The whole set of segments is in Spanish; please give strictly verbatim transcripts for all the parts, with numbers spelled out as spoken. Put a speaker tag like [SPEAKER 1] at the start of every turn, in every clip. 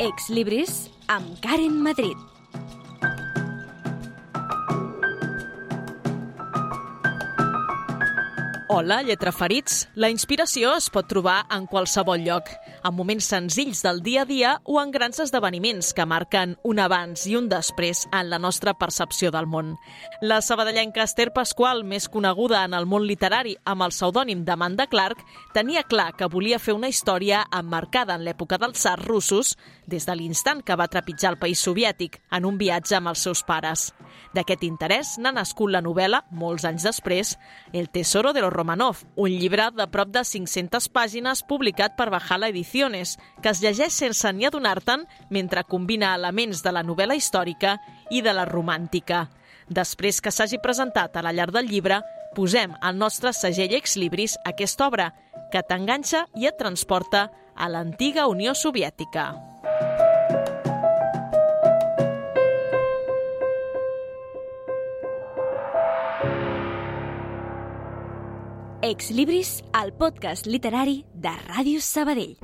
[SPEAKER 1] Ex Libris amb Karen Madrid.
[SPEAKER 2] Hola, lletraferits! La inspiració es pot trobar en qualsevol lloc, en moments senzills del dia a dia o en grans esdeveniments que marquen un abans i un després en la nostra percepció del món. La sabadellenca Esther Pasqual, més coneguda en el món literari amb el pseudònim d'Amanda Clark, tenia clar que volia fer una història emmarcada en l'època dels tsars russos, des de l'instant que va trepitjar el país soviètic en un viatge amb els seus pares. D'aquest interès n'ha nascut la novel·la, molts anys després, El tesoro de los Romanov, un llibre de prop de cinc-centes pàgines publicat per Valhalla Ediciones, que es llegeix sense ni adonar-te'n mentre combina elements de la novel·la històrica i de la romàntica. Després que s'hagi presentat a la llar del llibre, posem al nostre segell Ex Libris aquesta obra, que t'enganxa i et transporta a l'antiga Unió Soviètica.
[SPEAKER 1] Ex Libris, el podcast literari de Ràdio Sabadell.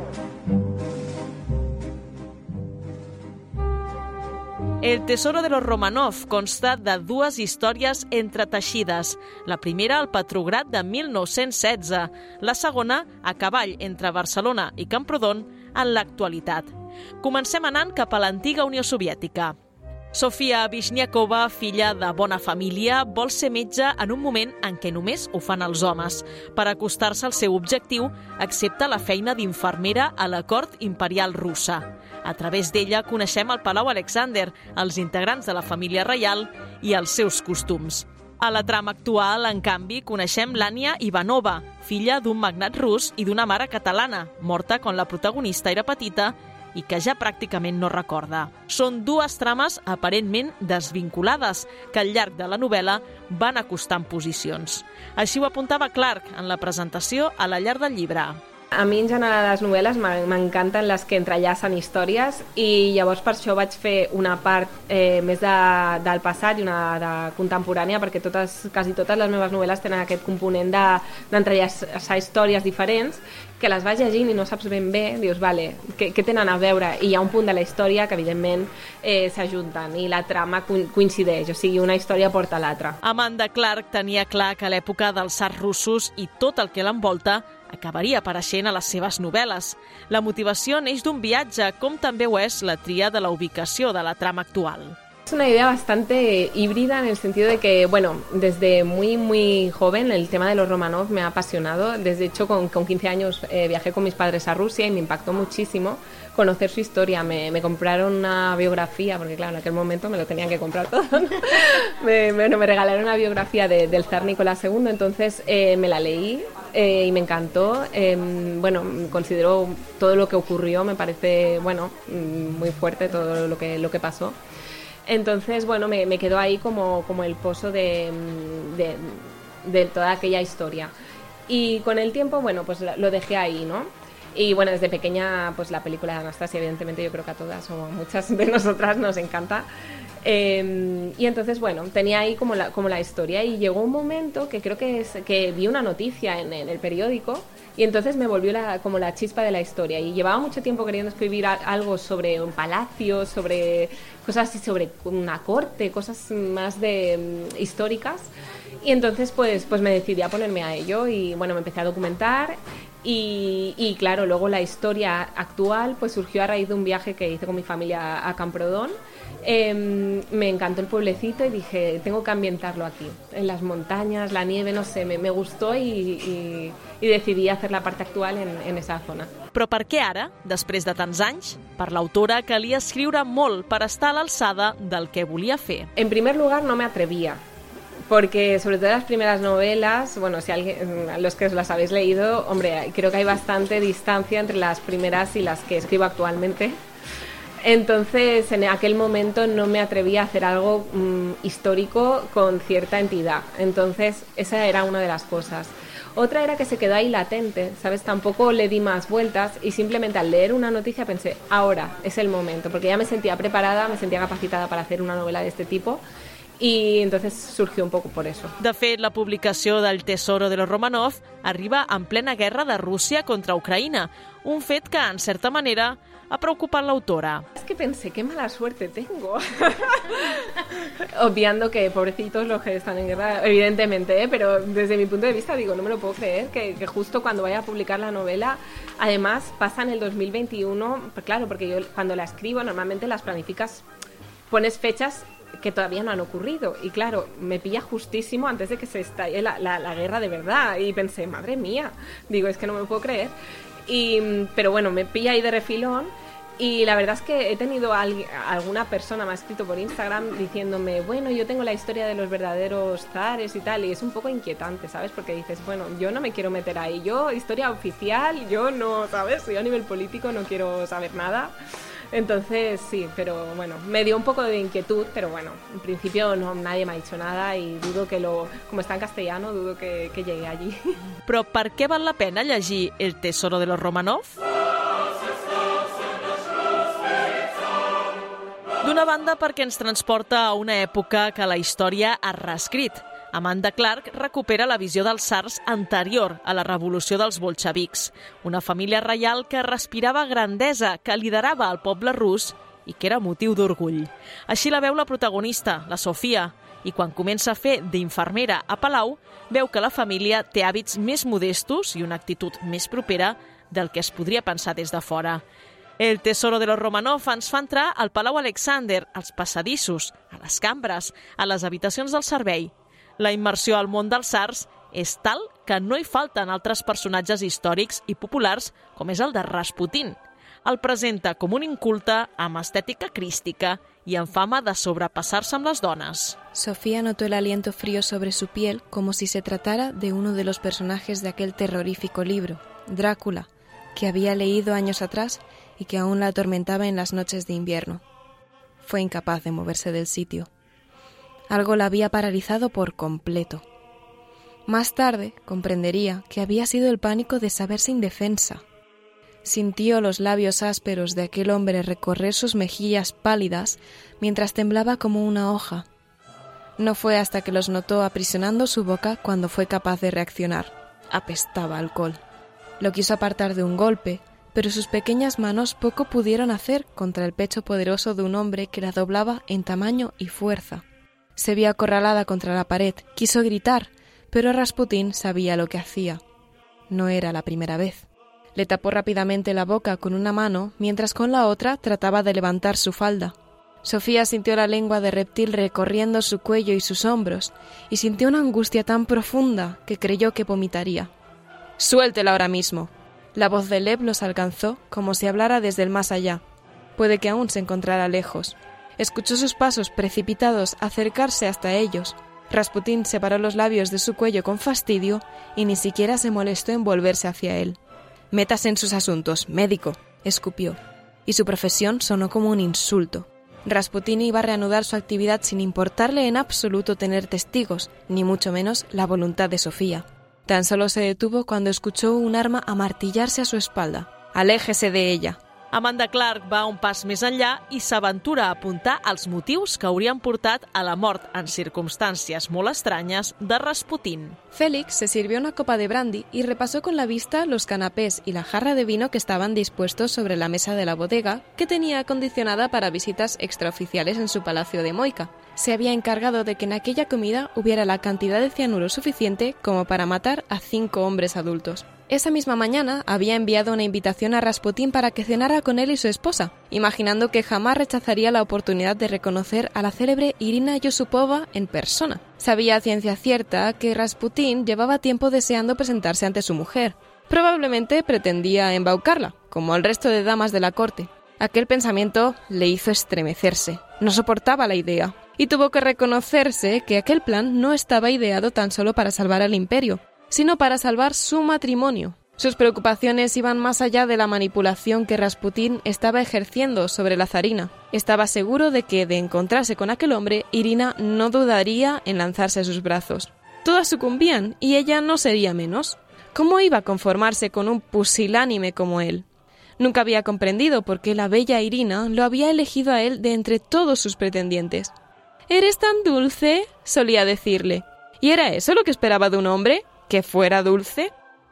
[SPEAKER 2] El tesoro de los Romanov consta de dues històries entreteixides. La primera al Petrograd de mil nou-cents setze, la segona a cavall entre Barcelona i Camprodon en l'actualitat. Comencem anant cap a l'antiga Unió Soviètica. Sofia Vishniakova, filla de bona família, vol ser metge en un moment en què només ho fan els homes. Per acostar-se al seu objectiu, accepta la feina d'infermera a la cort imperial russa. A través d'ella coneixem el Palau Alexander, els integrants de la família reial i els seus costums. A la trama actual, en canvi, coneixem l'Ània Ivanova, filla d'un magnat rus i d'una mare catalana, morta quan la protagonista era petita i que ja pràcticament no recorda. Són dues trames aparentment desvinculades que al llarg de la novel·la van acostant posicions. Així ho apuntava Clark en la presentació a la llar del llibre.
[SPEAKER 3] A mi, en general, les novel·les m'encanten les que entrellacen històries i llavors per això vaig fer una part eh, més de, del passat i una de contemporània, perquè totes, quasi totes les meves novel·les tenen aquest component de, d'entrellaçar històries diferents, que les vas llegint i no saps ben bé, dius, vale, què, què tenen a veure? I hi ha un punt de la història que, evidentment, eh, s'ajunten i la trama coincideix, o sigui, una història porta l'altra.
[SPEAKER 2] Amanda Clark tenia clar que l'època dels tsars russos i tot el que l'envolta acabaria apareixent a les seves novel·les. La motivació neix d'un viatge, com també ho és la tria de la ubicació de la trama actual.
[SPEAKER 3] Es una idea bastante híbrida en el sentido de que, bueno, desde muy, muy joven el tema de los Romanov me ha apasionado. Desde hecho, con, con quince años eh, viajé con mis padres a Rusia y me impactó muchísimo conocer su historia. Me, me compraron una biografía, porque claro, en aquel momento me lo tenían que comprar todo, ¿no? me, bueno, me regalaron una biografía de, del zar Nicolás segundo, entonces eh, me la leí eh, y me encantó. Eh, bueno, considero todo lo que ocurrió, me parece, bueno, muy fuerte todo lo que, lo que pasó. Entonces, bueno, me, me quedó ahí como, como el pozo de, de, de toda aquella historia. Y con el tiempo, bueno, pues lo dejé ahí, ¿no? Y bueno, desde pequeña, pues la película de Anastasia, evidentemente, yo creo que a todas o a muchas de nosotras nos encanta. Eh, y entonces, bueno, tenía ahí como la, como la historia y llegó un momento que creo que, es, que vi una noticia en, en el periódico y entonces me volvió la, como la chispa de la historia y llevaba mucho tiempo queriendo escribir a, algo sobre un palacio, sobre cosas así, sobre una corte, cosas más de um, históricas y entonces pues, pues me decidí a ponerme a ello y bueno, me empecé a documentar. Y, y claro, luego la historia actual pues surgió a raíz de un viaje que hice con mi familia a Camprodon. Eh, me encantó el pueblecito y dije, tengo que ambientarlo aquí, en las montañas, la nieve, no sé, me, me gustó y, y, y decidí hacer la parte actual en, en esa zona.
[SPEAKER 2] Però per què ara, després de tants anys? Per l'autora calia escriure molt per estar a l'alçada del que volia fer.
[SPEAKER 3] En primer lugar, no me atrevía. Porque sobre todo las primeras novelas, bueno, si alguien, los que os las habéis leído, hombre, creo que hay bastante distancia entre las primeras y las que escribo actualmente. Entonces, en aquel momento no me atrevía a hacer algo mmm, histórico con cierta entidad. Entonces, esa era una de las cosas. Otra era que se quedó ahí latente, ¿sabes? Tampoco le di más vueltas y simplemente al leer una noticia pensé, ahora es el momento, porque ya me sentía preparada, me sentía capacitada para hacer una novela de este tipo. I entonces surgió un poco por eso.
[SPEAKER 2] De fet, la publicació del Tesoro de los Romanov arriba en plena guerra de Rússia contra Ucraïna, un fet que, en certa manera, ha preocupat l'autora.
[SPEAKER 3] Es que pensé, qué mala suerte tengo. Obviando que pobrecitos los que están en guerra, evidentemente, ¿eh? Pero desde mi punto de vista digo, no me lo puedo creer, que, que justo cuando vaya a publicar la novela, además pasa en el dos mil veintiuno, pues claro, porque yo cuando la escribo normalmente las planificas, pones fechas que todavía no han ocurrido, y claro, me pilla justísimo antes de que se estalle la, la, la guerra de verdad, y pensé, madre mía, digo, es que no me lo puedo creer. Y, pero bueno, me pilla ahí de refilón, y la verdad es que he tenido a alguien, alguna persona me ha escrito por Instagram diciéndome, bueno, yo tengo la historia de los verdaderos zares y tal, y es un poco inquietante, ¿sabes? Porque dices, bueno, yo no me quiero meter ahí, yo, historia oficial, yo no, ¿sabes? Yo a nivel político no quiero saber nada. Entonces sí, pero bueno, me dio un poco de inquietud, pero bueno, en principio no, nadie me ha dicho nada y dudo que lo, como está en castellano, dudo que, que llegue allí.
[SPEAKER 2] Però per què val la pena llegir El tesoro de los Romanov? D'una banda, perquè ens transporta a una època que la història ha reescrit. Amanda Clark recupera la visió dels tsars anterior a la revolució dels bolxevics, una família reial que respirava grandesa, que liderava el poble rus i que era motiu d'orgull. Així la veu la protagonista, la Sofia, i quan comença a fer d'infermera a Palau, veu que la família té hàbits més modestos i una actitud més propera del que es podria pensar des de fora. El tesoro de los Romanov ens fa entrar al Palau Alexander, als passadissos, a les cambres, a les habitacions del servei. La immersió al món dels tsars és tal que no hi falten altres personatges històrics i populars com és el de Rasputin. El presenta com un inculte amb estètica crística i amb fama de sobrepassar-se amb les dones.
[SPEAKER 4] Sofía notó el aliento frío sobre su piel como si se tratara de uno de los personajes de aquel terrorífico libro, Drácula, que había leído años atrás y que aún la atormentaba en las noches de invierno. Fue incapaz de moverse del sitio. Algo la había paralizado por completo. Más tarde comprendería que había sido el pánico de saberse indefensa. Sintió los labios ásperos de aquel hombre recorrer sus mejillas pálidas mientras temblaba como una hoja. No fue hasta que los notó aprisionando su boca cuando fue capaz de reaccionar. Apestaba alcohol. Lo quiso apartar de un golpe, pero sus pequeñas manos poco pudieron hacer contra el pecho poderoso de un hombre que la doblaba en tamaño y fuerza. Se vio acorralada contra la pared, quiso gritar, pero Rasputín sabía lo que hacía. No era la primera vez. Le tapó rápidamente la boca con una mano, mientras con la otra trataba de levantar su falda. Sofía sintió la lengua de reptil recorriendo su cuello y sus hombros, y sintió una angustia tan profunda que creyó que vomitaría. «Suéltela ahora mismo». La voz de Lev los alcanzó como si hablara desde el más allá. Puede que aún se encontrara lejos. Escuchó sus pasos precipitados acercarse hasta ellos. Rasputín separó los labios de su cuello con fastidio y ni siquiera se molestó en volverse hacia él. «Métase en sus asuntos, médico», escupió, y su profesión sonó como un insulto. Rasputín iba a reanudar su actividad sin importarle en absoluto tener testigos, ni mucho menos la voluntad de Sofía. Tan solo se detuvo cuando escuchó un arma amartillarse a su espalda. «Aléjese de ella».
[SPEAKER 2] Amanda Clark va un pas més enllà i s'aventura a apuntar els motius que haurien portat a la mort en circumstàncies molt estranyes de Rasputín.
[SPEAKER 4] Félix se sirvió una copa de brandy y repasó con la vista los canapés y la jarra de vino que estaban dispuestos sobre la mesa de la bodega, que tenía acondicionada para visitas extraoficiales en su palacio de Moika. Se había encargado de que en aquella comida hubiera la cantidad de cianuro suficiente como para matar a cinco hombres adultos. Esa misma mañana había enviado una invitación a Rasputín para que cenara con él y su esposa, imaginando que jamás rechazaría la oportunidad de reconocer a la célebre Irina Yusupova en persona. Sabía a ciencia cierta que Rasputín llevaba tiempo deseando presentarse ante su mujer. Probablemente pretendía embaucarla, como al resto de damas de la corte. Aquel pensamiento le hizo estremecerse. No soportaba la idea. Y tuvo que reconocerse que aquel plan no estaba ideado tan solo para salvar al imperio, sino para salvar su matrimonio. Sus preocupaciones iban más allá de la manipulación que Rasputín estaba ejerciendo sobre la zarina. Estaba seguro de que, de encontrarse con aquel hombre, Irina no dudaría en lanzarse a sus brazos. Todas sucumbían y ella no sería menos. ¿Cómo iba a conformarse con un pusilánime como él? Nunca había comprendido por qué la bella Irina lo había elegido a él de entre todos sus pretendientes. «Eres tan dulce», solía decirle. ¿Y era eso lo que esperaba de un hombre? ¿Que fuera dulce?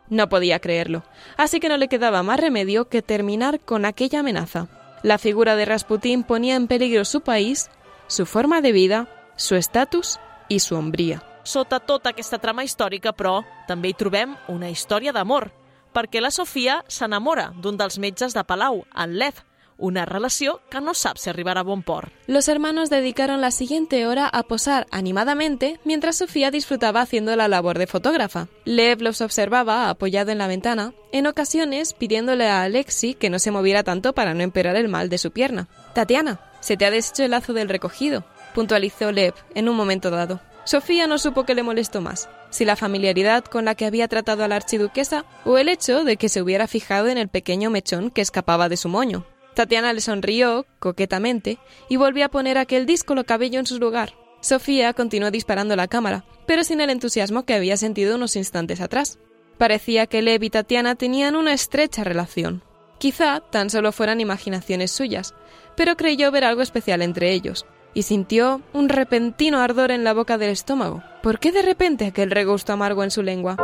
[SPEAKER 4] No podía creerlo, así que no le quedaba más remedio que terminar con aquella amenaza. La figura de Rasputín ponía en peligro su país, su forma de vida, su estatus i su hombria.
[SPEAKER 2] Sota tota aquesta trama històrica, però, també hi trobem una història d'amor, perquè la Sofia s'enamora d'un dels metges de Palau, en Lev, una relació que no sap si arribarà a bon port.
[SPEAKER 4] Los hermanos dedicaron la siguiente hora a posar animadamente mientras Sofía disfrutaba haciendo la labor de fotógrafa. Lev los observaba apoyado en la ventana, en ocasiones pidiéndole a Alexei que no se moviera tanto para no empeorar el mal de su pierna. «Tatiana, se te ha deshecho el lazo del recogido», puntualizó Lev en un momento dado. Sofía no supo qué le molestó más, si la familiaridad con la que había tratado a la archiduquesa o el hecho de que se hubiera fijado en el pequeño mechón que escapaba de su moño. Tatiana le sonrió coquetamente y volvió a poner aquel díscolo cabello en su lugar. Sofía continuó disparando la cámara, pero sin el entusiasmo que había sentido unos instantes atrás. Parecía que Lev y Tatiana tenían una estrecha relación. Quizá tan solo fueran imaginaciones suyas, pero creyó ver algo especial entre ellos, y sintió un repentino ardor en la boca del estómago. ¿Por qué de repente aquel regusto amargo en su lengua?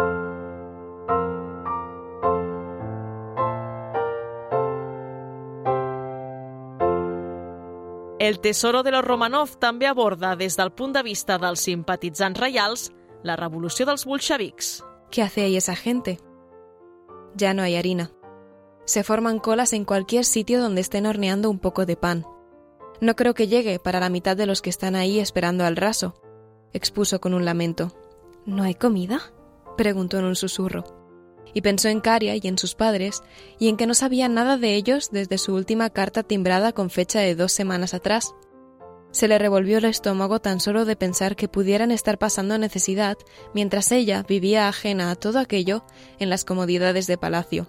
[SPEAKER 2] El Tesoro de los Romanov també aborda, des del punt de vista dels simpatitzants reials, la revolució dels bolxevics.
[SPEAKER 4] ¿Qué hace ahí esa gente? Ya no hay harina. Se forman colas en cualquier sitio donde estén horneando un poco de pan. No creo que llegue para la mitad de los que están ahí esperando al raso, expuso con un lamento. ¿No hay comida?, preguntó en un susurro. Y pensó en Karia y en sus padres, y en que no sabía nada de ellos desde su última carta timbrada con fecha de dos semanas atrás. Se le revolvió el estómago tan solo de pensar que pudieran estar pasando necesidad, mientras ella vivía ajena a todo aquello en las comodidades de palacio.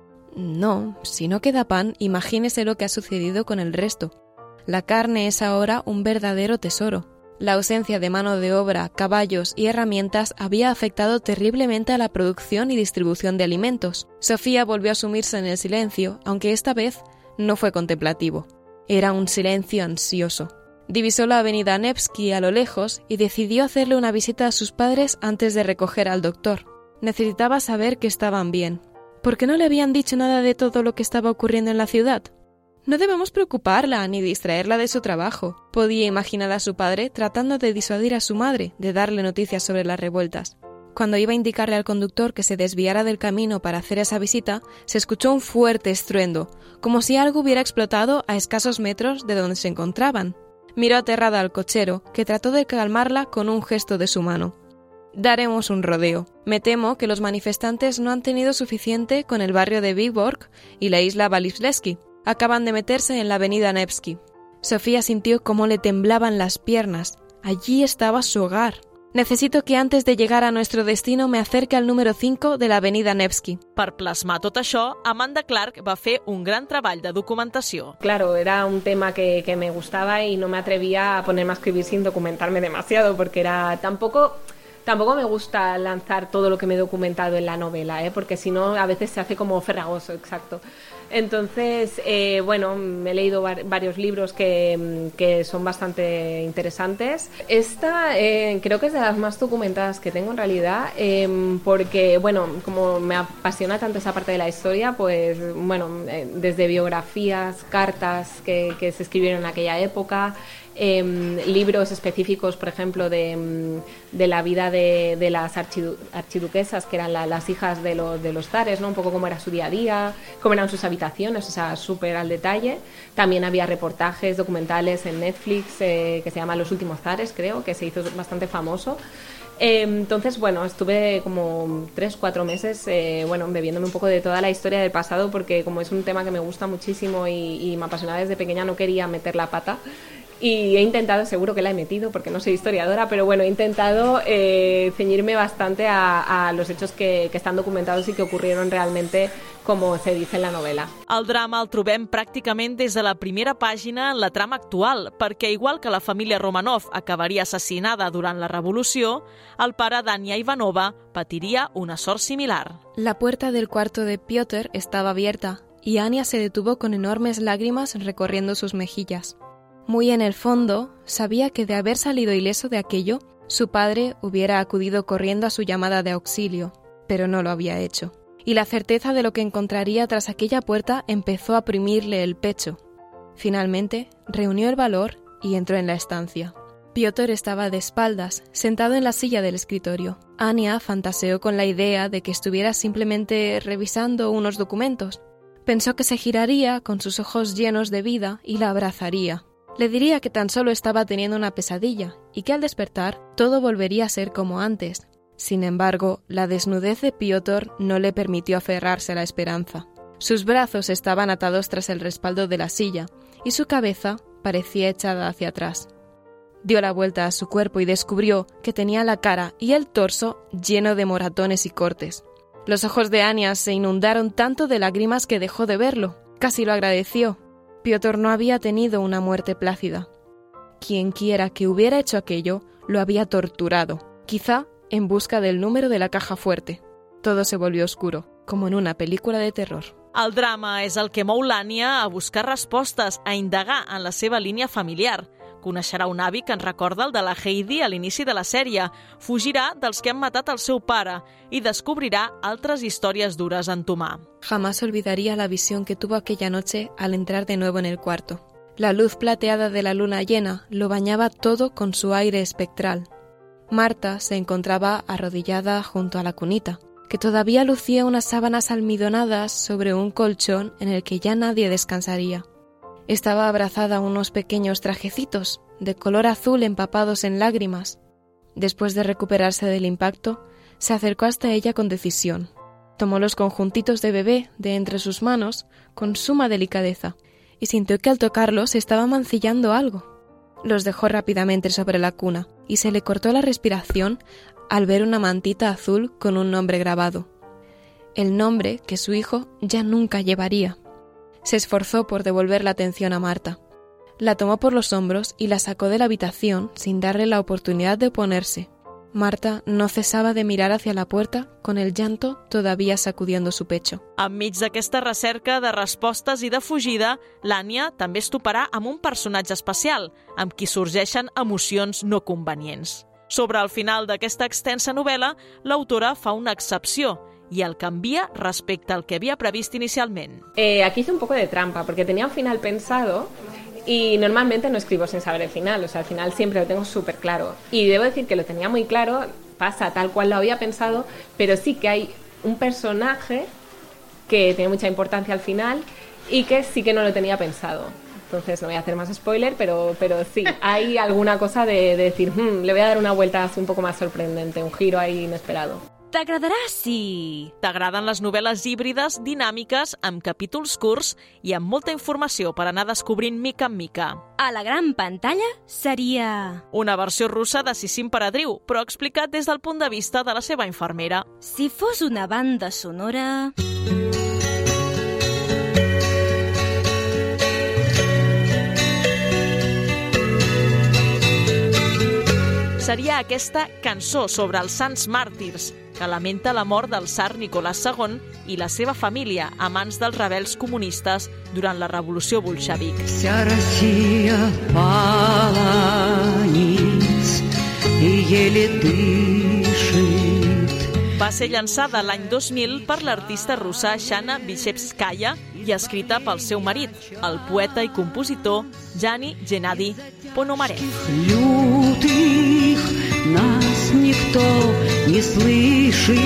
[SPEAKER 4] No, si no queda pan, imagínese lo que ha sucedido con el resto. La carne es ahora un verdadero tesoro. La ausencia de mano de obra, caballos y herramientas había afectado terriblemente a la producción y distribución de alimentos. Sofía volvió a sumirse en el silencio, aunque esta vez no fue contemplativo. Era un silencio ansioso. Divisó la avenida Nevsky a lo lejos y decidió hacerle una visita a sus padres antes de recoger al doctor. Necesitaba saber que estaban bien. ¿Por qué no le habían dicho nada de todo lo que estaba ocurriendo en la ciudad? No debemos preocuparla ni distraerla de su trabajo. Podía imaginar a su padre tratando de disuadir a su madre de darle noticias sobre las revueltas. Cuando iba a indicarle al conductor que se desviara del camino para hacer esa visita, se escuchó un fuerte estruendo, como si algo hubiera explotado a escasos metros de donde se encontraban. Miró aterrada al cochero, que trató de calmarla con un gesto de su mano. Daremos un rodeo. Me temo que los manifestantes no han tenido suficiente con el barrio de Viborg y la isla Valivsky. Acaban de meterse en la avenida Nevsky. Sofía sintió cómo le temblaban las piernas. Allí estaba su hogar. Necesito que antes de llegar a nuestro destino me acerque al número cinco de la avenida Nevsky.
[SPEAKER 2] Per plasmar tot això, Amanda Clark va fer un gran treball de documentació.
[SPEAKER 3] Claro, era un tema que, que me gustaba y no me atrevía a ponerme a escribir sin documentarme demasiado, porque era tampoco... Tampoco me gusta lanzar todo lo que me he documentado en la novela, ¿eh? Porque si no a veces se hace como farragoso, exacto. Entonces, eh, bueno, me he leído var- varios libros que, que son bastante interesantes. Esta eh, creo que es de las más documentadas que tengo en realidad, eh, porque, bueno, como me apasiona tanto esa parte de la historia, pues, bueno, eh, desde biografías, cartas que, que se escribieron en aquella época, Eh, libros específicos, por ejemplo, de, de la vida de, de las archidu- archiduquesas, que eran la, las hijas de, lo, de los zares, ¿no? Un poco cómo era su día a día, cómo eran sus habitaciones, o sea, súper al detalle. También había reportajes, documentales en Netflix, eh, que se llama Los últimos zares, creo, que se hizo bastante famoso. Eh, entonces, bueno, estuve como tres, cuatro meses, eh, bueno, bebiéndome un poco de toda la historia del pasado, porque como es un tema que me gusta muchísimo y, y me apasionaba desde pequeña, no quería meter la pata. Y he intentado, seguro que la he metido porque no soy historiadora, pero bueno, he intentado eh, ceñirme bastante a, a los hechos que, que están documentados y que ocurrieron realmente como se dice en la novela.
[SPEAKER 2] El drama el trobem pràcticament des de la primera pàgina en la trama actual, perquè igual que la família Romanov acabaria assassinada durant la revolució, el pare d'Ania Ivanova patiria una sort similar.
[SPEAKER 4] La puerta del cuarto de Piotr estaba abierta y Ania se detuvo con enormes lágrimas recorriendo sus mejillas. Muy en el fondo, sabía que de haber salido ileso de aquello, su padre hubiera acudido corriendo a su llamada de auxilio, pero no lo había hecho. y la certeza de lo que encontraría tras aquella puerta empezó a oprimirle el pecho. Finalmente, reunió el valor y entró en la estancia. Piotr estaba de espaldas, sentado en la silla del escritorio. Anya fantaseó con la idea de que estuviera simplemente revisando unos documentos. Pensó que se giraría con sus ojos llenos de vida y la abrazaría. Le diría que tan solo estaba teniendo una pesadilla y que al despertar todo volvería a ser como antes. Sin embargo, la desnudez de Piotr no le permitió aferrarse a la esperanza. Sus brazos estaban atados tras el respaldo de la silla y su cabeza parecía echada hacia atrás. Dio la vuelta a su cuerpo y descubrió que tenía la cara y el torso lleno de moratones y cortes. Los ojos de Anya se inundaron tanto de lágrimas que dejó de verlo. Casi lo agradeció. Piotr no había tenido una muerte plácida. Quienquiera que hubiera hecho aquello lo había torturado, quizá en busca del número de la caja fuerte. Todo se volvió oscuro, como en una película de terror.
[SPEAKER 2] El drama és el que mou l'Ània a buscar respostes, a indagar en la seva línia familiar. Coneixerà un avi que ens recorda el de la Heidi a l'inici de la sèrie, fugirà dels que han matat el seu pare i descobrirà altres històries dures a entomar.
[SPEAKER 4] Jamás olvidaría la visión que tuvo aquella noche al entrar de nuevo en el cuarto. La luz plateada de la luna llena lo bañaba todo con su aire espectral. Marta se encontraba arrodillada junto a la cunita, que todavía lucía unas sábanas almidonadas sobre un colchón en el que ya nadie descansaría. Estaba abrazada a unos pequeños trajecitos, de color azul empapados en lágrimas. Después de recuperarse del impacto, se acercó hasta ella con decisión. Tomó los conjuntitos de bebé de entre sus manos con suma delicadeza y sintió que al tocarlos estaba mancillando algo. Los dejó rápidamente sobre la cuna y se le cortó la respiración al ver una mantita azul con un nombre grabado. El nombre que su hijo ya nunca llevaría. Se esforzó por devolver la atención a Marta. La tomó por los hombros y la sacó de la habitación sin darle la oportunidad de oponerse. Marta no cesaba de mirar hacia la puerta con el llanto todavía sacudiendo su pecho.
[SPEAKER 2] Enmig d'aquesta recerca de respostes i de fugida, l'Ània també es toparà amb un personatge especial, amb qui sorgeixen emocions no convenients. Sobre el final d'aquesta extensa novel·la, l'autora fa una excepció y el cambia respecto al que había previsto inicialmente.
[SPEAKER 3] Eh, aquí hice un poco de trampa, porque tenía un final pensado y normalmente no escribo sin saber el final, o sea, al final siempre lo tengo súper claro. Y debo decir que lo tenía muy claro, pasa tal cual lo había pensado, pero sí que hay un personaje que tiene mucha importancia al final y que sí que no lo tenía pensado. Entonces no voy a hacer más spoiler, pero, pero sí, hay alguna cosa de, de decir, hmm, le voy a dar una vuelta así un poco más sorprendente, un giro ahí inesperado.
[SPEAKER 1] T'agradarà si...
[SPEAKER 2] T'agraden les novel·les híbrides, dinàmiques, amb capítols curts i amb molta informació per anar descobrint mica en mica.
[SPEAKER 1] A la gran pantalla seria...
[SPEAKER 2] Una versió russa de Sissim Peredriu, però explicat des del punt de vista de la seva infermera.
[SPEAKER 1] Si fos una banda sonora...
[SPEAKER 2] Seria aquesta cançó sobre els sants màrtirs, que lamenta la mort del tsar Nicolás segon i la seva família a mans dels rebels comunistes durant la revolució bolxevic.
[SPEAKER 5] Вся Россия пала ниц и еле дышит.
[SPEAKER 2] Va ser llançada l'any dos mil per l'artista russa Shana Vishevskaya i escrita pel seu marit, el poeta i compositor Jani Gennady Ponomarev.
[SPEAKER 5] Лютых нас никто не слышит,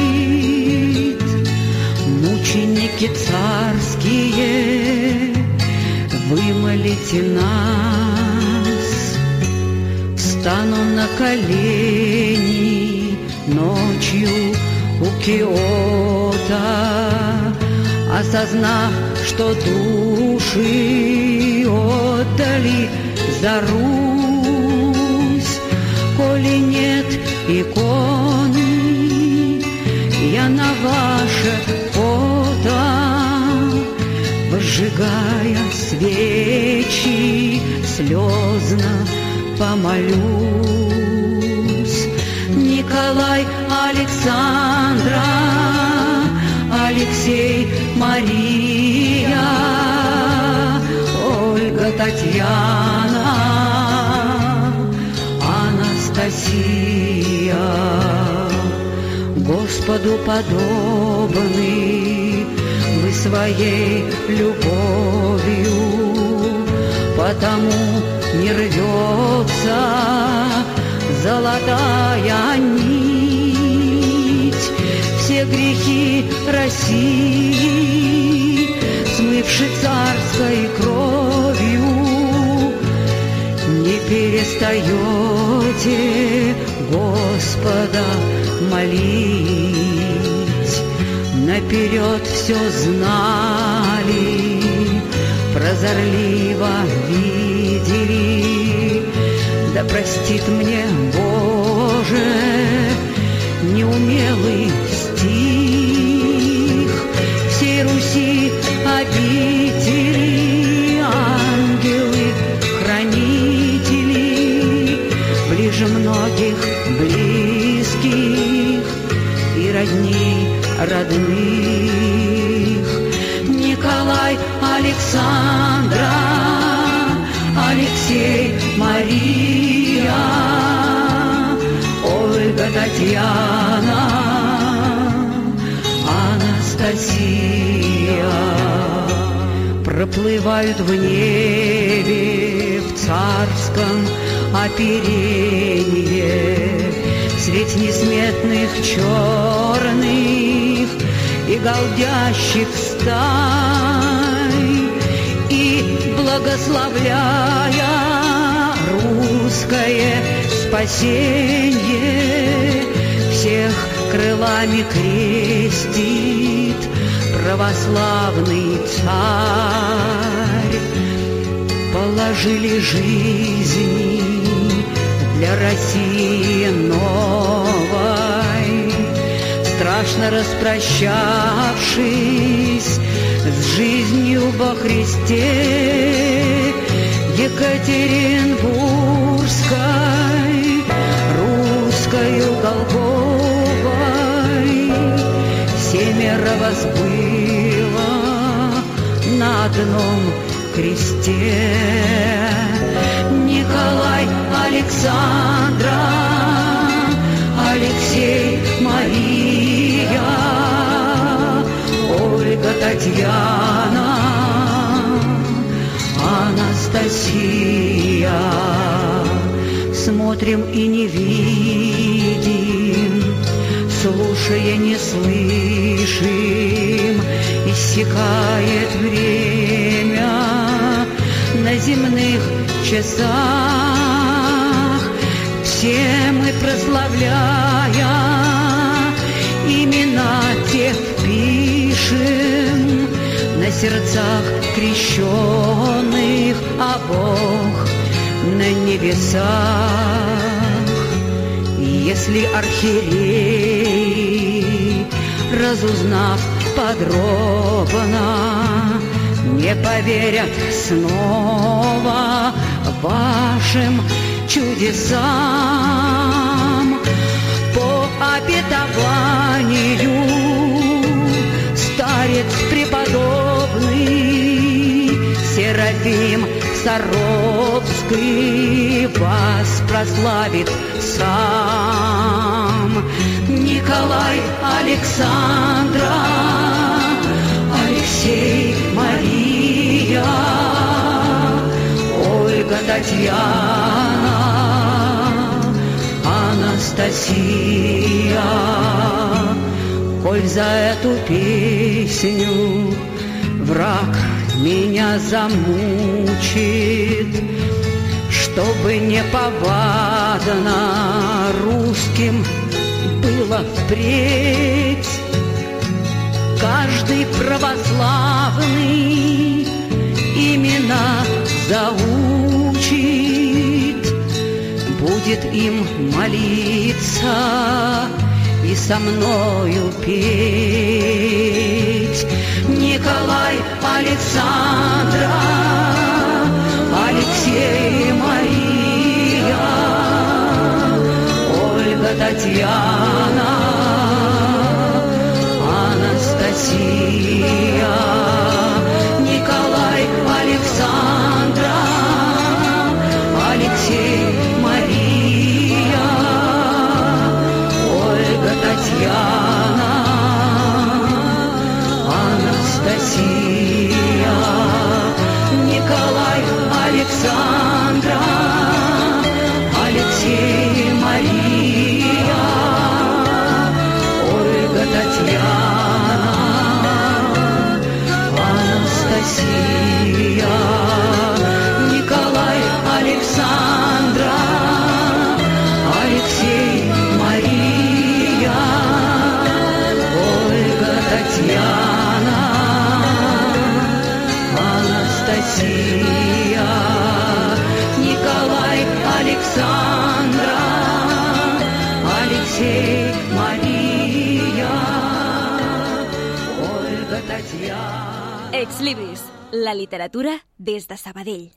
[SPEAKER 5] мученики царские, вымолите нас. Встану на колени ночью у Киота, осознав, что души отдали за Русь. Коли нет иконы, я на ваше фото, выжигая свечи, слезно помолюсь. Николай, Александра, Алексей, Мария, Ольга, Татьяна, Анастасия, Господу подобный. своей любовью, потому не рвется золотая нить. Все грехи России, смывши царской кровью, не перестаете Господа молить. Наперед все знали, прозорливо видели. Да простит мне, Боже, неумелый стих. Всей Руси обители, ангелы-хранители, ближе многих близких и родней родных. Николай, Александра, Алексей, Мария, Ольга, Татьяна, Анастасия. Проплывают в небе в царском оперенье средь несметных черных и галдящих стай, и благословляя русское спасенье, всех крылами крестит православный царь. Положили жизни для России новой, страшно распрощавшись с жизнью во Христе, Екатеринбургской, русскою Голгофой. Семеро вас было на одном кресте. Николай, Александра, Алексей, Мария, Ольга, Татьяна, Анастасия. Смотрим и не видим, слушая не слышим, иссякает время на земных часах. Все мы, прославляя имена тех, пишем на сердцах крещенных, а Бог на небесах. Если архиереи, разузнав подробно, не поверят снова вашим чудесам, по обетованию старец преподобный Серафим Саровский вас прославит сам. Николай, Александра, Алексей, Мария, Ольга, Татьяна, Анастасия. Коль за эту песню враг меня замучит, чтобы неповадно русским было впредь, каждый православный имена заучит, будет им молиться и со мною петь. Николай, Александра, Алексей, Мария, Ольга, Татьяна, Анастасия. Николай, Александра, Алексей, Мария, Ольга, Татьяна, Анастасия.
[SPEAKER 1] Ex Libris, la literatura des de Sabadell.